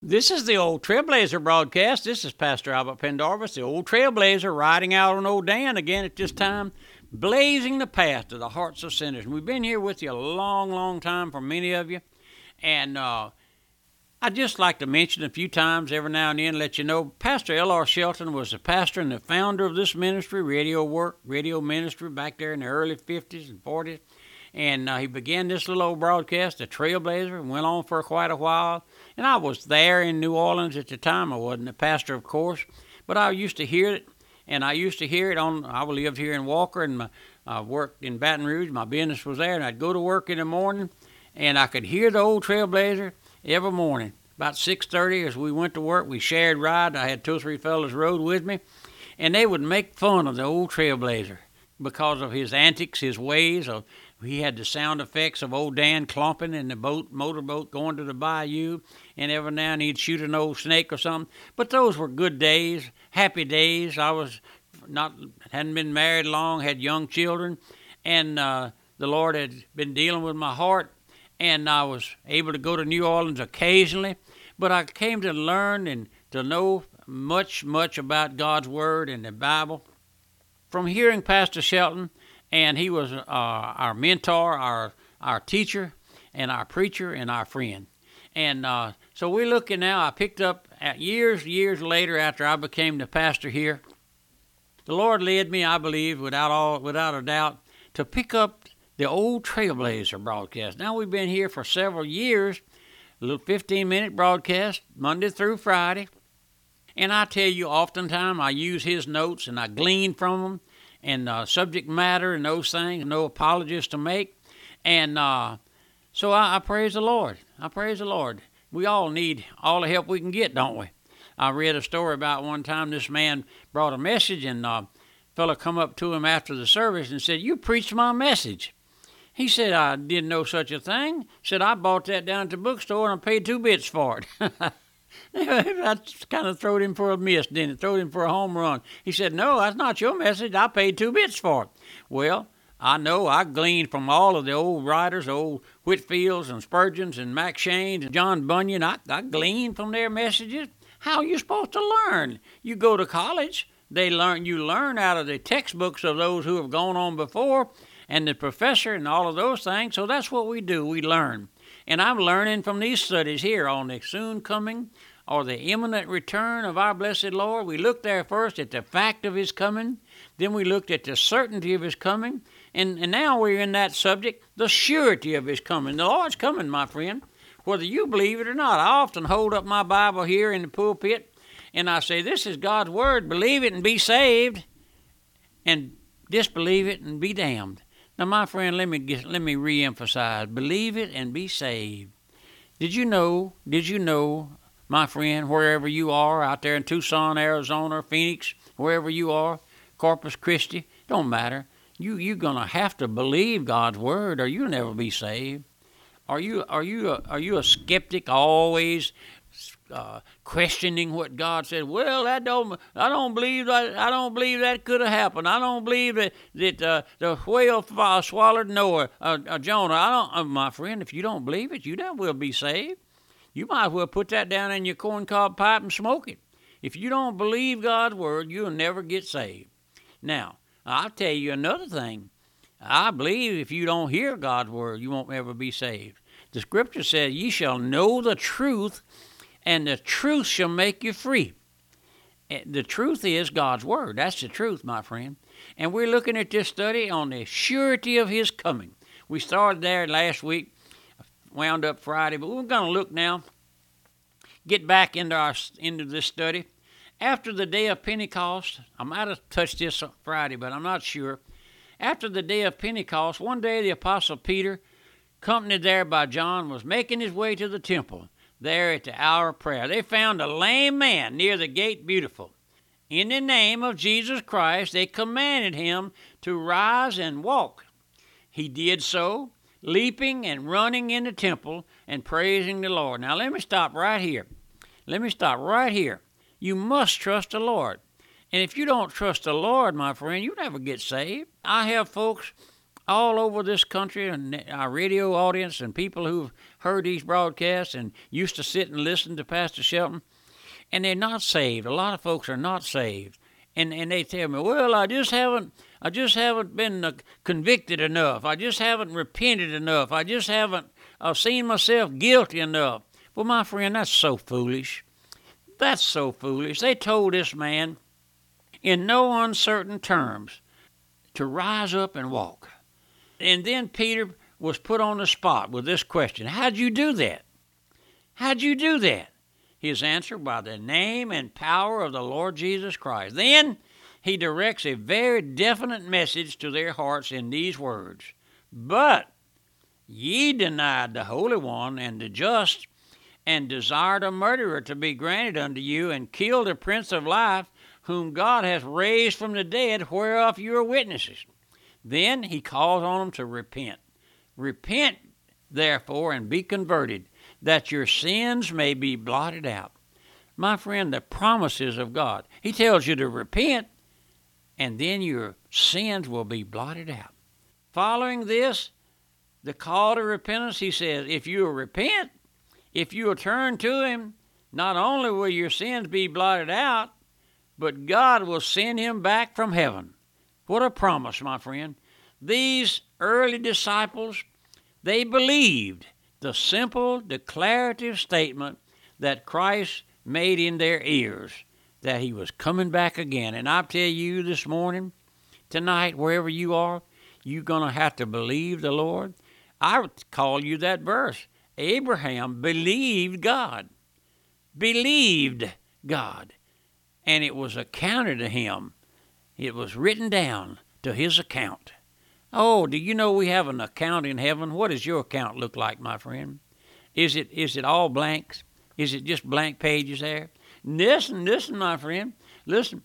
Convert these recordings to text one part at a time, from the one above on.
This is the Old Trailblazer broadcast. This is Pastor Albert Pendarvis, the Old Trailblazer, riding out on Old Dan again at this time, blazing the path to the hearts of sinners. And we've been here with you a long, long time for many of you. And I'd just like to mention a few times every now and then, let you know, Pastor L.R. Shelton was the pastor and the founder of this ministry, radio ministry, back there in the early 50s and 40s. And he began this little old broadcast, the Trailblazer, and went on for quite a while. And I was there in New Orleans at the time. I wasn't a pastor, of course, but I used to hear it. And I used to hear it I lived here in Walker, and I worked in Baton Rouge. My business was there, and I'd go to work in the morning, and I could hear the Old Trailblazer every morning. About 6:30 as we went to work, we shared ride. I had 2 or 3 fellas rode with me, and they would make fun of the Old Trailblazer because of his antics, his ways. He had the sound effects of old Dan clomping in the motorboat going to the bayou, and every now and then he'd shoot an old snake or something. But those were good days, happy days. I hadn't been married long, had young children, and the Lord had been dealing with my heart, and I was able to go to New Orleans occasionally. But I came to learn and to know much about God's Word and the Bible from hearing Pastor Shelton. And he was our mentor, our teacher, and our preacher, and our friend. And so we're looking now. I picked up years later after I became the pastor here. The Lord led me, I believe, without a doubt, to pick up the Old Trailblazer broadcast. Now we've been here for several years, a little 15-minute broadcast, Monday through Friday. And I tell you, oftentimes I use his notes and I glean from them. And subject matter and those things, no apologies to make. And so I praise the Lord. I praise the Lord. We all need all the help we can get, don't we? I read a story about one time this man brought a message, and a fella come up to him after the service and said, "You preached my message." He said, "I didn't know such a thing." Said, "I bought that down at the bookstore and I paid 2 bits for it." That kind of throwed him for a miss, didn't it? Throwed him for a home run. He said, "No, that's not your message. I paid 2 bits for it." Well, I know I gleaned from all of the old writers, old Whitfields and Spurgeons and Mac Shanes and John Bunyan. I gleaned from their messages. How are you supposed to learn? You go to college, you learn out of the textbooks of those who have gone on before and the professor and all of those things. So that's what we do. We learn. And I'm learning from these studies here on the soon coming or the imminent return of our blessed Lord. We looked there first at the fact of his coming. Then we looked at the certainty of his coming. And now we're in that subject, the surety of his coming. The Lord's coming, my friend, whether you believe it or not. I often hold up my Bible here in the pulpit, and I say, this is God's word. Believe it and be saved, and disbelieve it and be damned. Now, my friend, let me reemphasize. Believe it and be saved. Did you know, my friend, wherever you are, out there in Tucson, Arizona, Phoenix, wherever you are, Corpus Christi, don't matter. You're going to have to believe God's word or you'll never be saved. Are you a skeptic, always questioning what God said? Well, I don't believe that could have happened. I don't believe that the whale swallowed Noah, Jonah. My friend, if you don't believe it, you never will be saved. You might as well put that down in your corncob pipe and smoke it. If you don't believe God's word, you'll never get saved. Now, I'll tell you another thing. I believe if you don't hear God's word, you won't ever be saved. The scripture says, "Ye shall know the truth, and the truth shall make you free." The truth is God's word. That's the truth, my friend. And we're looking at this study on the surety of his coming. We started there last week, wound up Friday, but we're going to look now, get back into this study. After the day of Pentecost, I might have touched this Friday, but I'm not sure. After the day of Pentecost, one day the Apostle Peter, accompanied there by John, was making his way to the temple, there at the hour of prayer. They found a lame man near the gate Beautiful. In the name of Jesus Christ, they commanded him to rise and walk. He did so, leaping and running in the temple and praising the Lord. Now let me stop right here. You must trust the Lord. And if you don't trust the Lord, my friend, you never get saved. I have folks all over this country, and our radio audience and people who've heard these broadcasts and used to sit and listen to Pastor Shelton, and they're not saved. A lot of folks are not saved. And they tell me, well, I just haven't been convicted enough. I just haven't repented enough. I just haven't seen myself guilty enough. Well, my friend, that's so foolish. That's so foolish. They told this man in no uncertain terms to rise up and walk. And then Peter was put on the spot with this question: how'd you do that? How'd you do that? His answer: by the name and power of the Lord Jesus Christ. Then he directs a very definite message to their hearts in these words: but ye denied the Holy One and the just, and desired a murderer to be granted unto you, and killed the Prince of Life, whom God hath raised from the dead, whereof you are witnesses. Then he calls on them to repent. Repent, therefore, and be converted, that your sins may be blotted out. My friend, the promises of God. He tells you to repent, and then your sins will be blotted out. Following this, the call to repentance, he says, if you will repent, if you will turn to him, not only will your sins be blotted out, but God will send him back from heaven. What a promise, my friend. These early disciples, they believed the simple declarative statement that Christ made in their ears, that he was coming back again. And I tell you this morning, tonight, wherever you are, you're going to have to believe the Lord. I would call you that verse. Abraham believed God. Believed God. And it was accounted to him. It was written down to his account. Oh, do you know we have an account in heaven? What does your account look like, my friend? Is it all blanks? Is it just blank pages there? Listen, my friend. Listen.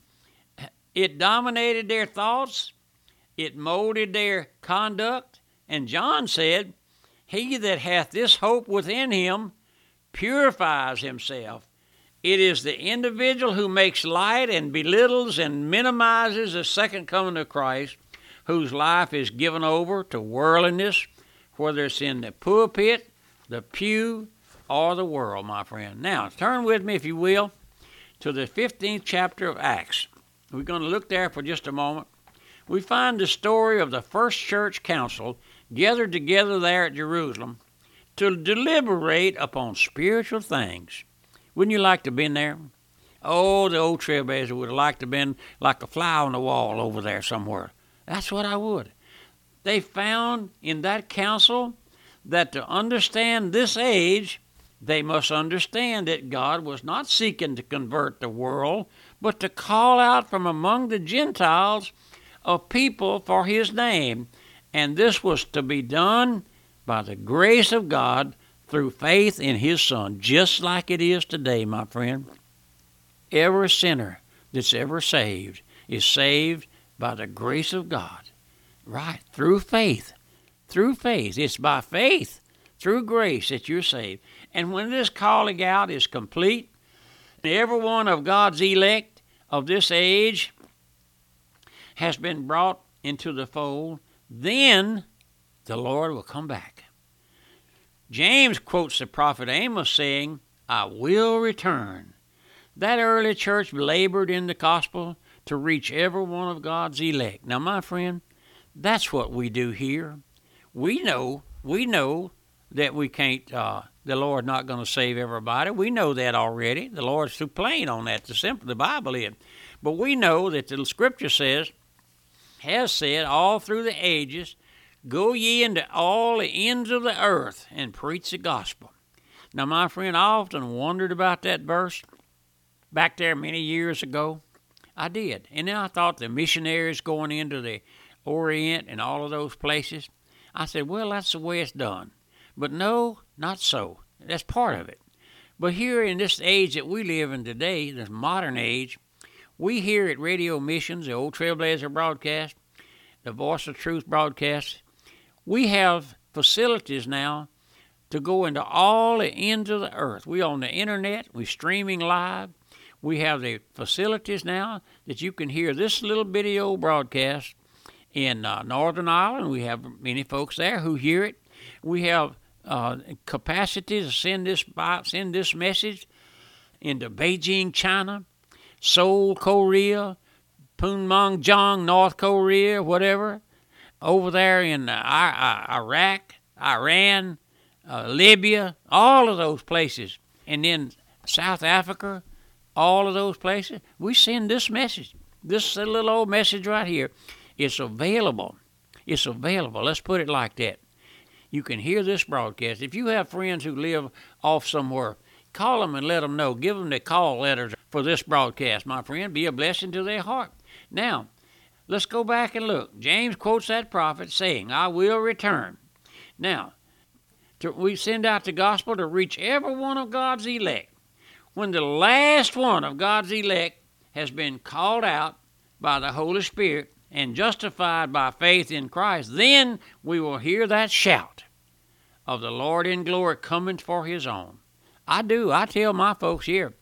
It dominated their thoughts. It molded their conduct. And John said, he that hath this hope within him purifies himself. It is the individual who makes light and belittles and minimizes the second coming of Christ, whose life is given over to worldliness, whether it's in the pulpit, the pew, or the world, my friend. Now, turn with me, if you will, to the 15th chapter of Acts. We're going to look there for just a moment. We find the story of the first church council gathered together there at Jerusalem to deliberate upon spiritual things. Wouldn't you like to have been there? Oh, the old trailblazer would have liked to have been like a fly on the wall over there somewhere. That's what I would. They found in that council that to understand this age, they must understand that God was not seeking to convert the world, but to call out from among the Gentiles a people for his name. And this was to be done by the grace of God through faith in his Son, just like it is today, my friend. Every sinner that's ever saved is saved by the grace of God. Right, through faith. Through faith. It's by faith, through grace, that you're saved. And when this calling out is complete, every one of God's elect of this age has been brought into the fold, then the Lord will come back. James quotes the prophet Amos saying, I will return. That early church labored in the gospel to reach every one of God's elect. Now, my friend, that's what we do here. We know that we can't, the Lord's not going to save everybody. We know that already. The Lord's too plain on that. The Bible is. But we know that the Scripture has said all through the ages, go ye into all the ends of the earth and preach the gospel. Now, my friend, I often wondered about that verse back there many years ago. I did. And then I thought the missionaries going into the Orient and all of those places, I said, well, that's the way it's done. But no, not so. That's part of it. But here in this age that we live in today, this modern age, we here at Radio Missions, the Old Trailblazer broadcast, the Voice of Truth broadcast, we have facilities now to go into all the ends of the earth. We're on the internet. We're streaming live. We have the facilities now that you can hear this little bitty old broadcast in Northern Ireland. We have many folks there who hear it. We have capacity to send this message into Beijing, China, Seoul, Korea, Punmyong, North Korea, whatever, over there in Iraq, Iran, Libya, all of those places, and then South Africa, all of those places. We send this message, this little old message right here. It's available. It's available. Let's put it like that. You can hear this broadcast. If you have friends who live off somewhere, call them and let them know. Give them the call letters for this broadcast, my friend. Be a blessing to their heart. Now, let's go back and look. James quotes that prophet saying, I will return. Now, we send out the gospel to reach every one of God's elect. When the last one of God's elect has been called out by the Holy Spirit and justified by faith in Christ, then we will hear that shout of the Lord in glory coming for his own. I tell my folks here,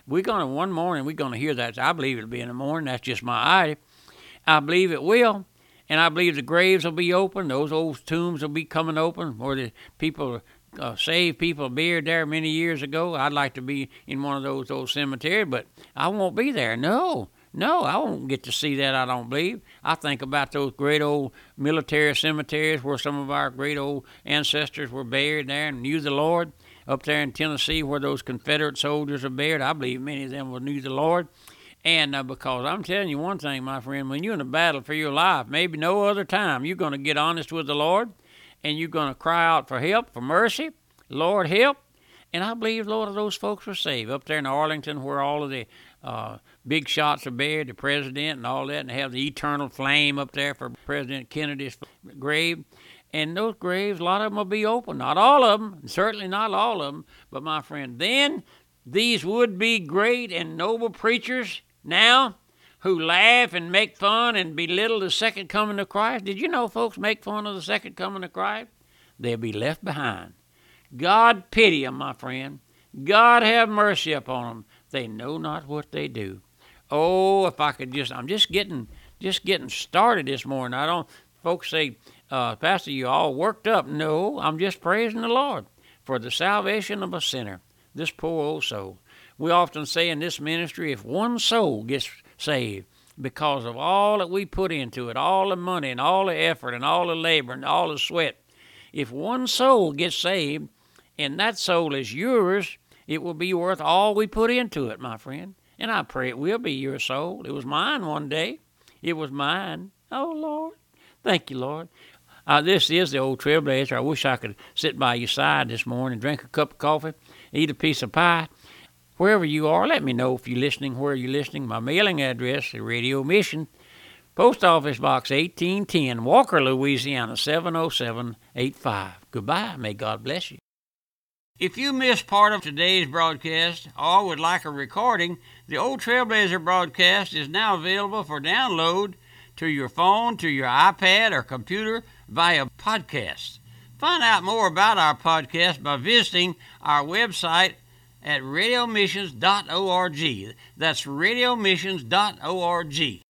one morning we're going to hear that. I believe it'll be in the morning. That's just my idea. I believe it will. And I believe the graves will be open. Those old tombs will be coming open where the people, saved people buried there many years ago. I'd like to be in one of those old cemeteries, but I won't be there. No, I won't get to see that, I don't believe. I think about those great old military cemeteries where some of our great old ancestors were buried there and knew the Lord. Up there in Tennessee where those Confederate soldiers are buried, I believe many of them knew the Lord. And because I'm telling you one thing, my friend, when you're in a battle for your life, maybe no other time, you're going to get honest with the Lord, and you're going to cry out for help, for mercy. Lord, help. And I believe a lot of those folks were saved. Up there in Arlington where all of the big shots are buried, the president and all that, and they have the eternal flame up there for President Kennedy's grave. And those graves, a lot of them will be open. Not all of them, certainly not all of them. But, my friend, then these would-be great and noble preachers now who laugh and make fun and belittle the second coming of Christ. Did you know folks make fun of the second coming of Christ? They'll be left behind. God pity them, my friend. God have mercy upon them. They know not what they do. Oh, if I could I'm just getting started this morning. Folks say, Pastor, you all worked up. No, I'm just praising the Lord for the salvation of a sinner, this poor old soul. We often say in this ministry, if one soul gets saved because of all that we put into it, all the money and all the effort and all the labor and all the sweat, if one soul gets saved and that soul is yours, it will be worth all we put into it, my friend. And I pray it will be your soul. It was mine one day. It was mine. Oh, Lord. Thank you, Lord. This is the old Trailblazer. I wish I could sit by your side this morning, drink a cup of coffee, eat a piece of pie. Wherever you are, let me know if you're listening, where you're listening. My mailing address is Radio Mission, Post Office Box 1810, Walker, Louisiana, 70785. Goodbye. May God bless you. If you missed part of today's broadcast or would like a recording, the Old Trailblazer broadcast is now available for download to your phone, to your iPad, or computer via podcast. Find out more about our podcast by visiting our website at radiomissions.org. That's radiomissions.org.